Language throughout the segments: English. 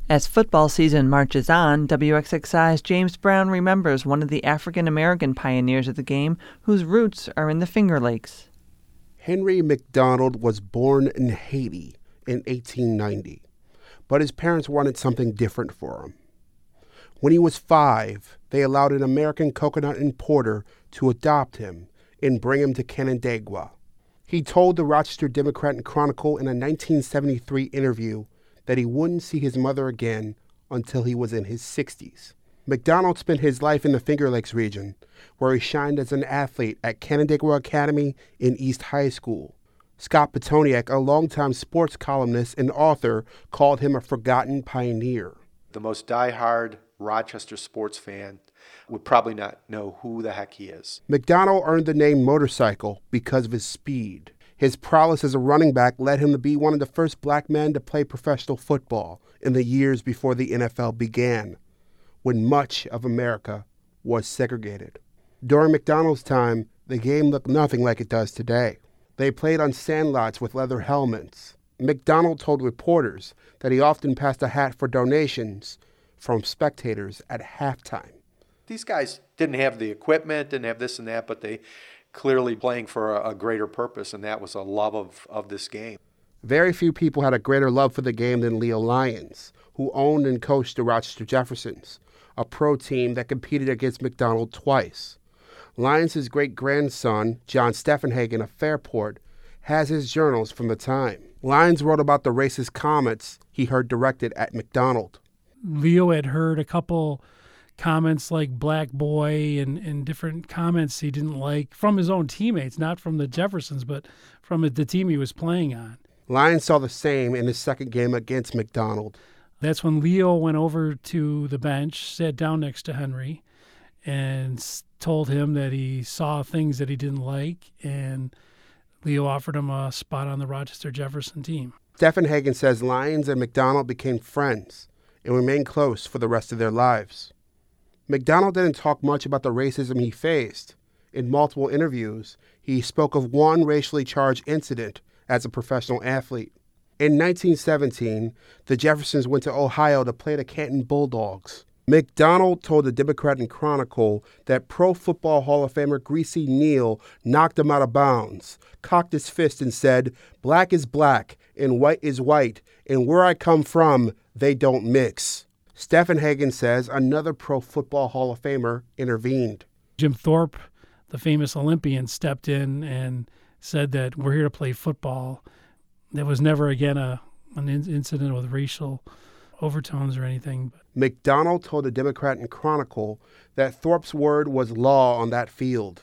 As football season marches on, WXXI's James Brown remembers one of the African-American pioneers of the game whose roots are in the Finger Lakes. Henry McDonald was born in Haiti in 1890, but his parents wanted something different for him. When he was 5, they allowed an American coconut importer to adopt him and bring him to Canandaigua. He told the Rochester Democrat and Chronicle in a 1973 interview that he wouldn't see his mother again until he was in his 60s. McDonald spent his life in the Finger Lakes region, where he shined as an athlete at Canandaigua Academy and East High School. Scott Petoniak, a longtime sports columnist and author, called him a forgotten pioneer. The most diehard Rochester sports fan would probably not know who the heck he is. McDonald earned the name Motorcycle because of his speed. His prowess as a running back led him to be one of the first black men to play professional football in the years before the NFL began, when much of America was segregated. During McDonald's time, the game looked nothing like it does today. They played on sandlots with leather helmets. McDonald told reporters that he often passed a hat for donations from spectators at halftime. These guys didn't have the equipment, didn't have this and that, but they clearly playing for a greater purpose, and that was a love of this game. Very few people had a greater love for the game than Leo Lyons, who owned and coached the Rochester Jeffersons, a pro team that competed against McDonald twice. Lyons' great-grandson, John Steffenhagen of Fairport, has his journals from the time. Lyons wrote about the racist comments he heard directed at McDonald. Leo had heard a couple comments like black boy and different comments he didn't like from his own teammates, not from the Jeffersons, but from the team he was playing on. Lyons saw the same in his second game against McDonald. That's when Leo went over to the bench, sat down next to Henry, and told him that he saw things that he didn't like, and Leo offered him a spot on the Rochester Jefferson team. Steffenhagen says Lyons and McDonald became friends and remained close for the rest of their lives. McDonald didn't talk much about the racism he faced. In multiple interviews, he spoke of one racially charged incident as a professional athlete. In 1917, the Jeffersons went to Ohio to play the Canton Bulldogs. McDonald told the Democrat and Chronicle that Pro Football Hall of Famer Greasy Neal knocked him out of bounds, cocked his fist and said, "Black is black and white is white, and where I come from, they don't mix." Steffenhagen says another Pro Football Hall of Famer intervened. Jim Thorpe, the famous Olympian, stepped in and said that we're here to play football. There was never again an incident with racial overtones or anything. McDonald told the Democrat and Chronicle that Thorpe's word was law on that field.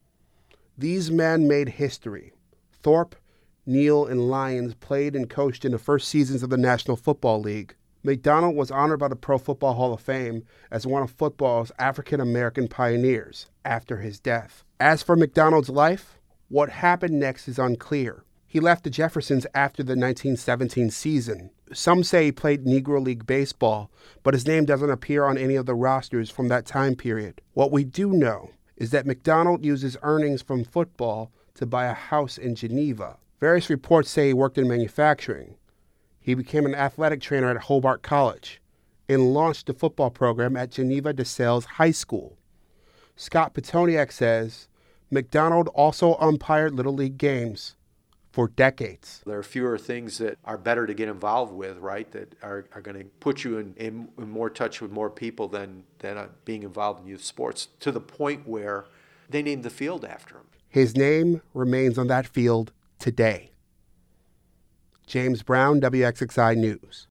These men made history. Thorpe, Neal, and Lyons played and coached in the first seasons of the National Football League. McDonald was honored by the Pro Football Hall of Fame as one of football's African-American pioneers after his death. As for McDonald's life, what happened next is unclear. He left the Jeffersons after the 1917 season. Some say he played Negro League baseball, but his name doesn't appear on any of the rosters from that time period. What we do know is that McDonald used his earnings from football to buy a house in Geneva. Various reports say he worked in manufacturing. He became an athletic trainer at Hobart College and launched the football program at Geneva de Sales High School. Scott Petoniak says McDonald also umpired Little League games for decades. There are fewer things that are better to get involved with, right, that are going to put you in more touch with more people than being involved in youth sports, to the point where they named the field after him. His name remains on that field today. James Brown, WXXI News.